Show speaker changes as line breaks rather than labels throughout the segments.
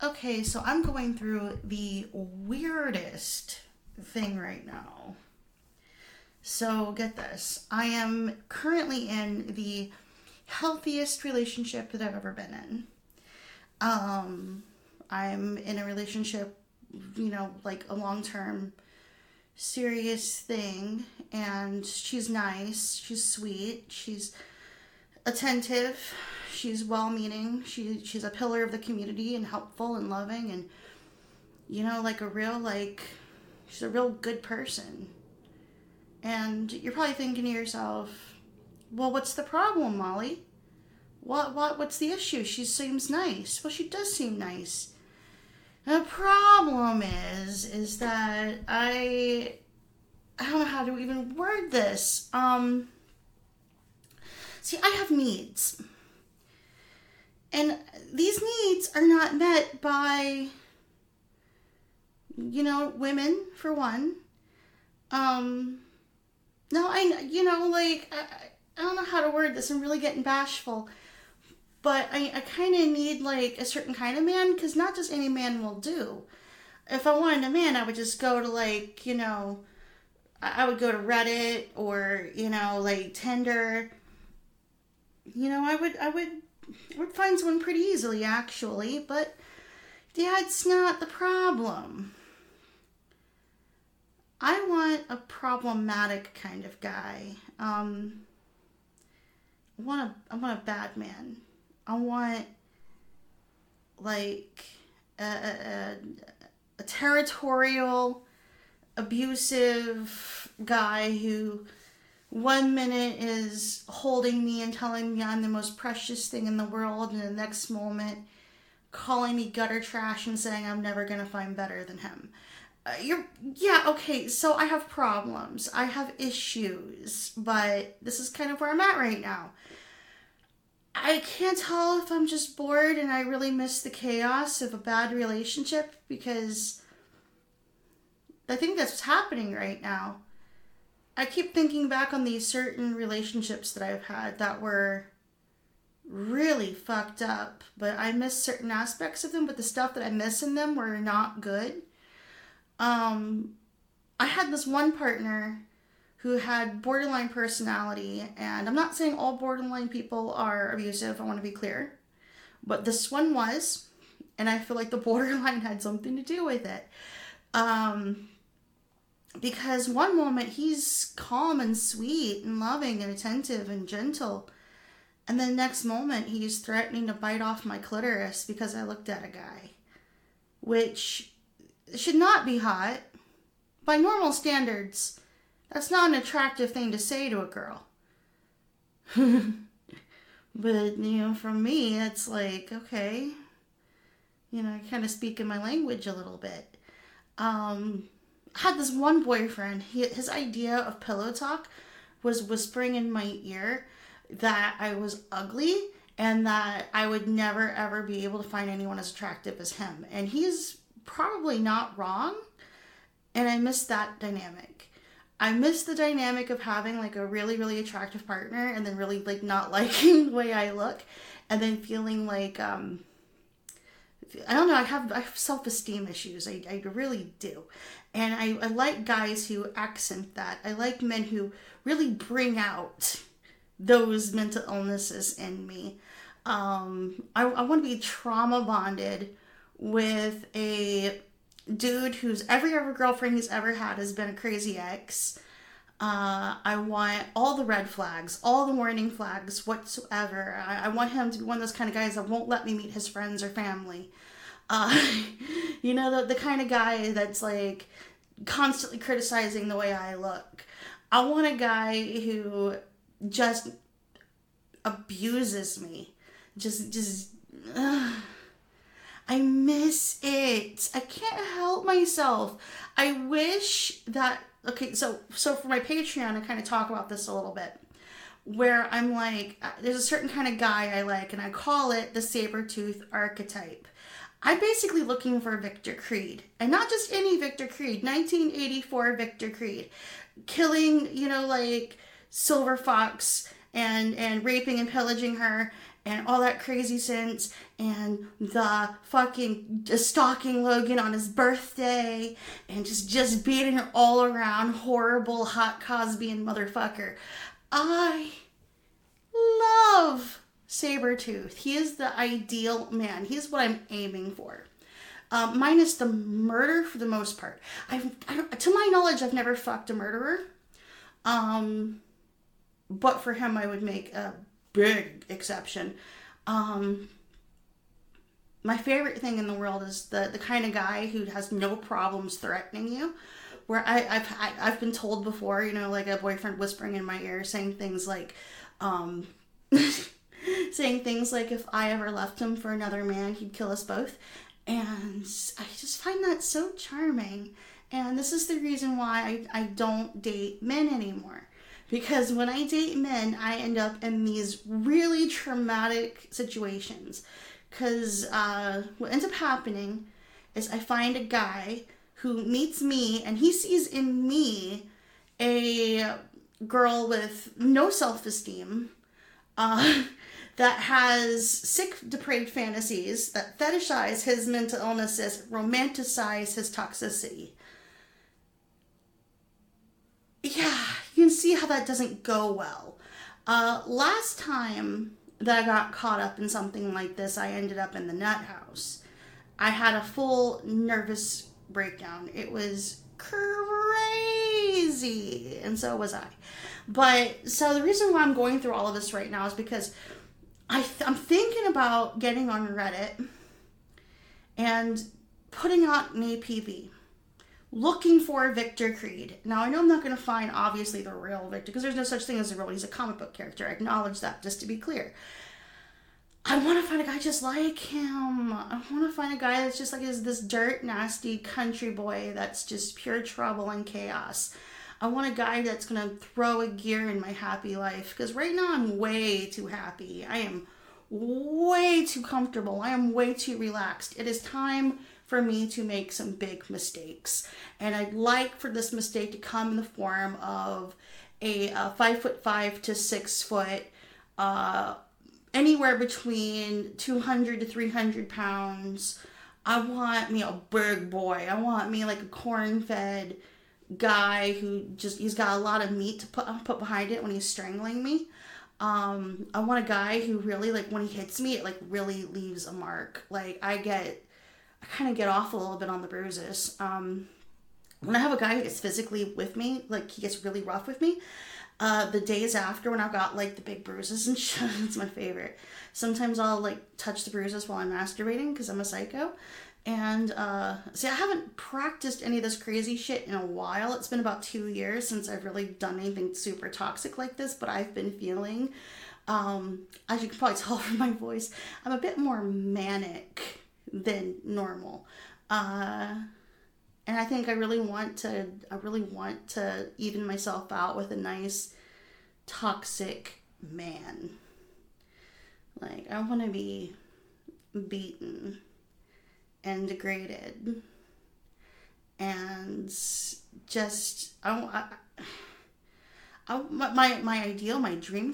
Okay, so I'm going through the weirdest thing right now. So get this. I am currently in the healthiest relationship that I've ever been in. I'm in a relationship, like a long-term serious thing, and she's nice, she's sweet, she's attentive, she's well-meaning, she's a pillar of the community and helpful and loving and she's a real good person. And you're probably thinking to yourself, well, what's the problem, Molly? What's the issue? She seems nice. Well, she does seem nice. The problem is that I don't know how to even word this. See, I have needs. And these needs are not met by, women, for one. No, I don't know how to word this. I'm really getting bashful. But I kind of need, like, a certain kind of man, because not just any man will do. If I wanted a man, I would just go to, I would go to Reddit or, Tinder. I would find someone pretty easily, actually, but that's not the problem. I want a problematic kind of guy. I want a bad man. I want a territorial, abusive guy who 1 minute is holding me and telling me I'm the most precious thing in the world, and the next moment calling me gutter trash and saying I'm never gonna find better than him. Okay, so I have problems. I have issues, but this is kind of where I'm at right now. I can't tell if I'm just bored and I really miss the chaos of a bad relationship, because I think that's what's happening right now. I keep thinking back on these certain relationships that I've had that were really fucked up, but I miss certain aspects of them, but the stuff that I miss in them were not good. I had this one partner who had borderline personality, and I'm not saying all borderline people are abusive, I want to be clear, but this one was, and I feel like the borderline had something to do with it. Because one moment he's calm and sweet and loving and attentive and gentle, and then the next moment he's threatening to bite off my clitoris because I looked at a guy, which should not be hot. By normal standards, that's not an attractive thing to say to a girl. But, for me, it's like, okay, I kind of speak in my language a little bit. I had this one boyfriend, his idea of pillow talk was whispering in my ear that I was ugly and that I would never ever be able to find anyone as attractive as him. And he's probably not wrong, and I miss that dynamic. I miss the dynamic of having a really, really attractive partner and then really not liking the way I look, and then feeling like I don't know, I have self-esteem issues. I really do. And I like guys who accent that. I like men who really bring out those mental illnesses in me. I want to be trauma bonded with a dude whose every other girlfriend he's ever had has been a crazy ex. I want all the red flags, all the warning flags whatsoever. I want him to be one of those kind of guys that won't let me meet his friends or family. The kind of guy that's constantly criticizing the way I look. I want a guy who just abuses me. I miss it. I can't help myself. I wish that, okay, so for my Patreon, I kind of talk about this a little bit, where I'm there's a certain kind of guy I like, and I call it the saber-tooth archetype. I'm basically looking for Victor Creed, and not just any Victor Creed, 1984 Victor Creed, killing, Silver Fox and raping and pillaging her, and all that crazy sense, and the fucking stalking Logan on his birthday, and just beating her all around horrible hot Cosbian motherfucker. I love Sabretooth. He is the ideal man. He's what I'm aiming for. Minus the murder for the most part. To my knowledge, I've never fucked a murderer. But for him, I would make a big exception. My favorite thing in the world is the kind of guy who has no problems threatening you. Where I've been told before, like a boyfriend whispering in my ear, saying things like, if I ever left him for another man, he'd kill us both. And I just find that so charming. And this is the reason why I don't date men anymore. Because when I date men, I end up in these really traumatic situations. Because what ends up happening is I find a guy who meets me, and he sees in me a girl with no self-esteem, that has sick, depraved fantasies, that fetishize his mental illnesses, romanticize his toxicity. Yeah, you can see how that doesn't go well. Last time that I got caught up in something like this, I ended up in the nut house. I had a full nervous breakdown. It was crazy, and so was I. But, so the reason why I'm going through all of this right now is because I'm thinking about getting on Reddit and putting out an APB, looking for Victor Creed. Now, I know I'm not going to find, obviously, the real Victor, because there's no such thing as a real, he's a comic book character. I acknowledge that, just to be clear. I want to find a guy just like him. I want to find a guy that's just like this dirt, nasty country boy that's just pure trouble and chaos. I want a guy that's going to throw a gear in my happy life, because right now I'm way too happy. I am way too comfortable. I am way too relaxed. It is time for me to make some big mistakes. And I'd like for this mistake to come in the form of a 5'5" to 6 foot, anywhere between 200 to 300 pounds. I want me a big boy. I want me like a corn-fed guy who he's got a lot of meat to put behind it when he's strangling me. I want a guy who really, like, when he hits me, it like really leaves a mark. Like, I kind of get off a little bit on the bruises. When I have a guy who gets physically with me, like he gets really rough with me, the days after when I've got like the big bruises and shit, it's my favorite. Sometimes I'll like touch the bruises while I'm masturbating because I'm a psycho. And see, I haven't practiced any of this crazy shit in a while. It's been about 2 years since I've really done anything super toxic like this, but I've been feeling, as you can probably tell from my voice, I'm a bit more manic than normal. And I think I really want to even myself out with a nice toxic man. Like, I want to be beaten and degraded, and just my ideal, my dream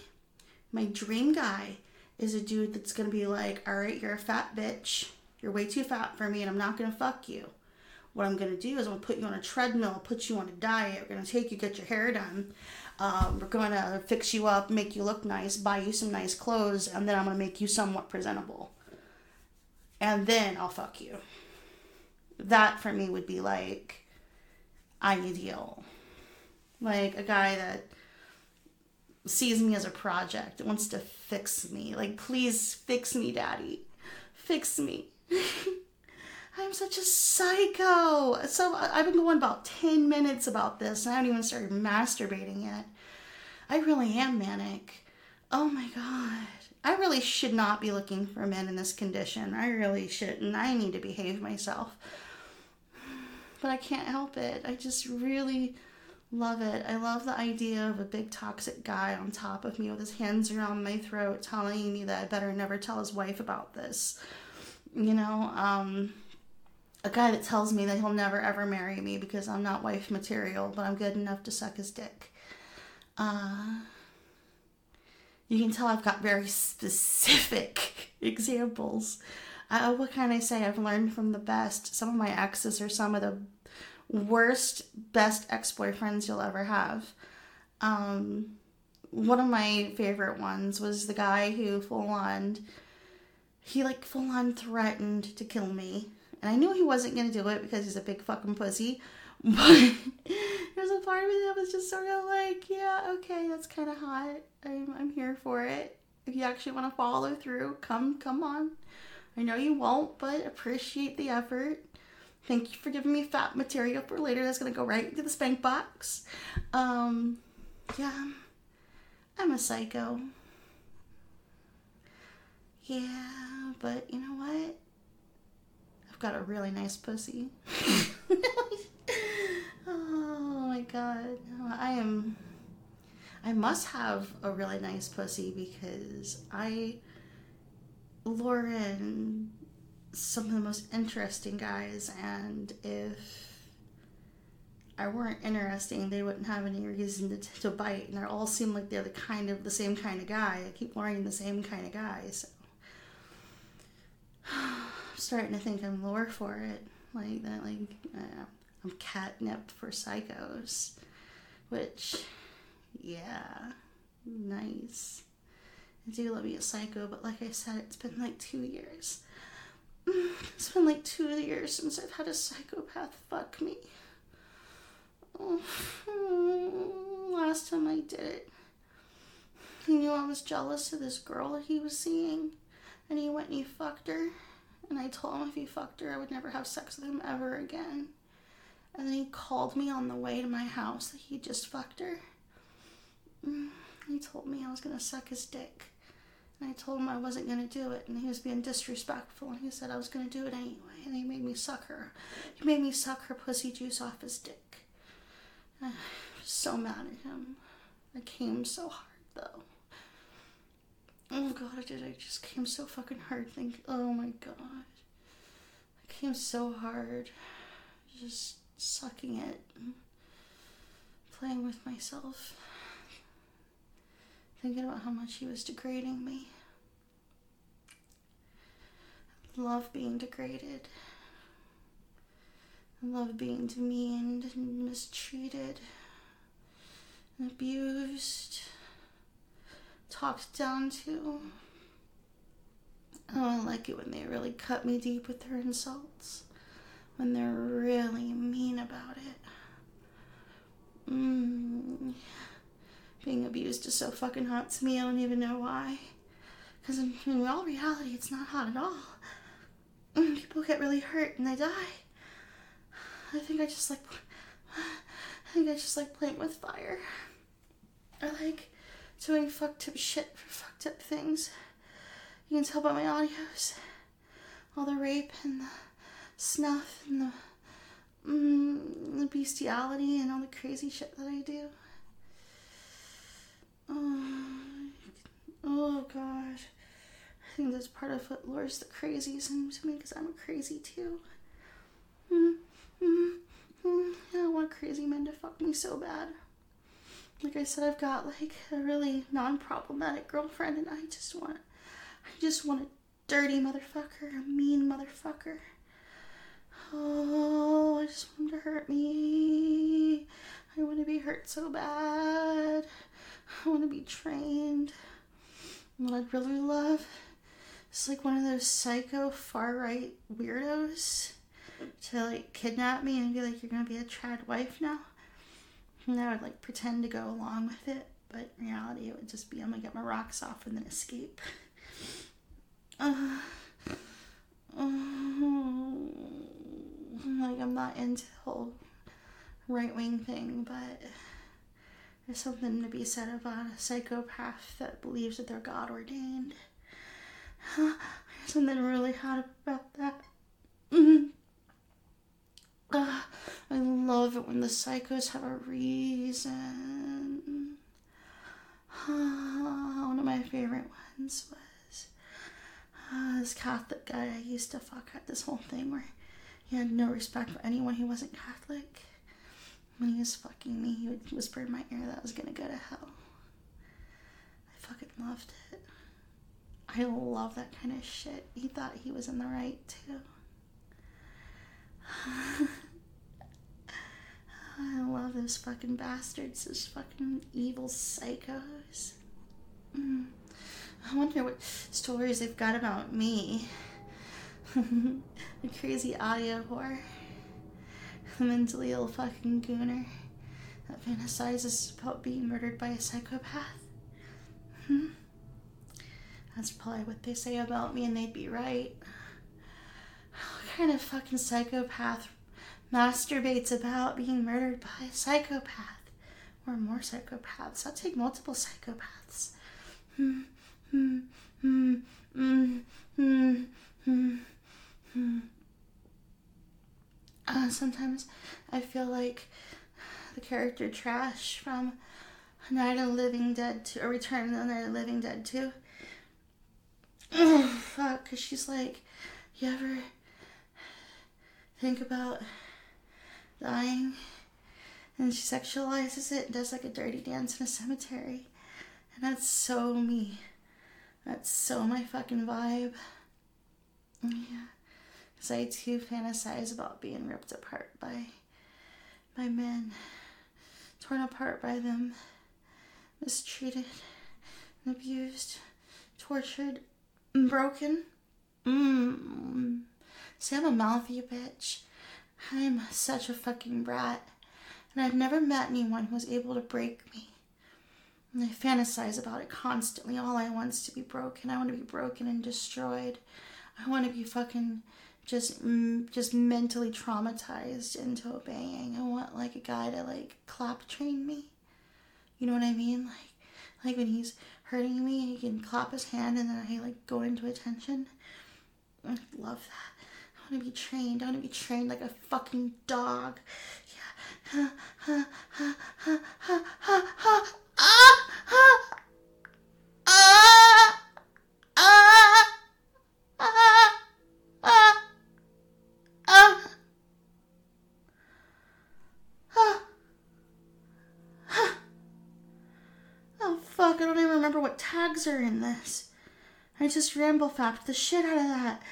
guy is a dude that's gonna be like, all right, you're a fat bitch, you're way too fat for me, and I'm not gonna fuck you. What I'm gonna do is I'm gonna put you on a treadmill, put you on a diet, we're gonna take you, get your hair done, we're gonna fix you up, make you look nice, buy you some nice clothes, and then I'm gonna make you somewhat presentable. And then I'll fuck you. That for me would be like ideal. Like a guy that sees me as a project, wants to fix me. Like, please fix me, daddy. Fix me. I'm such a psycho. So I've been going about 10 minutes about this, and I haven't even started masturbating yet. I really am manic. Oh my God. I really should not be looking for men in this condition. I really shouldn't. I need to behave myself. But I can't help it. I just really love it. I love the idea of a big toxic guy on top of me with his hands around my throat telling me that I better never tell his wife about this. You know, a guy that tells me that he'll never ever marry me because I'm not wife material, but I'm good enough to suck his dick. You can tell I've got very specific examples. What can I say? I've learned from the best. Some of my exes are some of the worst, best ex-boyfriends you'll ever have. One of my favorite ones was the guy who full on threatened to kill me. And I knew he wasn't going to do it because he's a big fucking pussy. But there's a part of me that was just sort of like, yeah, okay, that's kind of hot. I'm here for it. If you actually want to follow through, come on. I know you won't, but appreciate the effort. Thank you for giving me fat material for later. That's going to go right into the spank box. Yeah, I'm a psycho. Yeah, but you know what? I've got a really nice pussy. Oh my god. I must have a really nice pussy because I lure in some of the most interesting guys, and if I weren't interesting, they wouldn't have any reason to bite, and they all seem like they're the same kind of guy. I keep luring the same kind of guy, so I'm starting to think I'm lure for it. I'm catnip for psychos, which, yeah, nice. I do love you, a psycho, but like I said, it's been like 2 years. It's been like 2 years since I've had a psychopath fuck me. Last time I did it, he knew I was jealous of this girl that he was seeing, and he went and he fucked her, and I told him if he fucked her, I would never have sex with him ever again. And then he called me on the way to my house that he just fucked her. He told me I was going to suck his dick. And I told him I wasn't going to do it. And he was being disrespectful. And he said I was going to do it anyway. And he made me suck her. He made me suck her pussy juice off his dick. I was so mad at him. I came so hard, though. Oh, God, I did. I just came so fucking hard. Oh, my God. I came so hard. Just sucking it. Playing with myself. Thinking about how much he was degrading me. I love being degraded. I love being demeaned and mistreated and abused, talked down to. Oh, I like it when they really cut me deep with their insults, when they're really mean about it. Being abused is so fucking hot to me, I don't even know why. Because in all reality, it's not hot at all. People get really hurt and they die. I think I just like playing with fire. I like doing fucked up shit for fucked up things. You can tell by my audios. All the rape and the snuff and the bestiality and all the crazy shit that I do. Oh God. I think that's part of what lures the crazies into me, because I'm a crazy too. I want crazy men to fuck me so bad. Like I said, I've got like a really non-problematic girlfriend, and I just want a dirty motherfucker, a mean motherfucker. Oh, I just want him to hurt me. I want to be hurt so bad. I want to be trained. And what I'd really love is like one of those psycho far-right weirdos to like kidnap me and be like, you're gonna be a trad wife now. And I would like pretend to go along with it, but in reality it would just be I'm gonna get my rocks off and then escape. Like I'm not into the whole right-wing thing, but there's something to be said about a psychopath that believes that they're God ordained. There's something really hot about that. I love it when the psychos have a reason. One of my favorite ones was this Catholic guy I used to fuck at this whole thing where he had no respect for anyone who wasn't Catholic. When he was fucking me, he would whisper in my ear that I was gonna go to hell. I fucking loved it. I love that kind of shit. He thought he was in the right, too. I love those fucking bastards, those fucking evil psychos. I wonder what stories they've got about me. A crazy audio whore. A mentally ill fucking gooner that fantasizes about being murdered by a psychopath. That's probably what they say about me, and they'd be right. What kind of fucking psychopath masturbates about being murdered by a psychopath? Or more psychopaths. I'll take multiple psychopaths. Sometimes I feel like the character Trash from Night of the Living Dead 2, or Return of the Night of the Living Dead 2. Oh, fuck, because she's like, you ever think about dying? And she sexualizes it and does like a dirty dance in a cemetery. And that's so me. That's so my fucking vibe. Yeah. Because I too fantasize about being ripped apart by men. Torn apart by them. Mistreated. And abused. Tortured. And broken. See, I'm a mouthy bitch. I'm such a fucking brat. And I've never met anyone who was able to break me. And I fantasize about it constantly. All I want is to be broken. I want to be broken and destroyed. I want to be fucking just mentally traumatized into obeying. I want like a guy to like clap train me. You know what I mean? Like when he's hurting me, he can clap his hand and then I like go into attention. I love that. I want to be trained. I want to be trained like a fucking dog. Yeah. Oh fuck, I don't even remember what tags are in this. I just ramble fapped the shit out of that.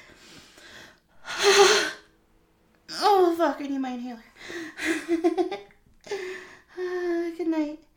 Oh fuck, I need my inhaler. Good night.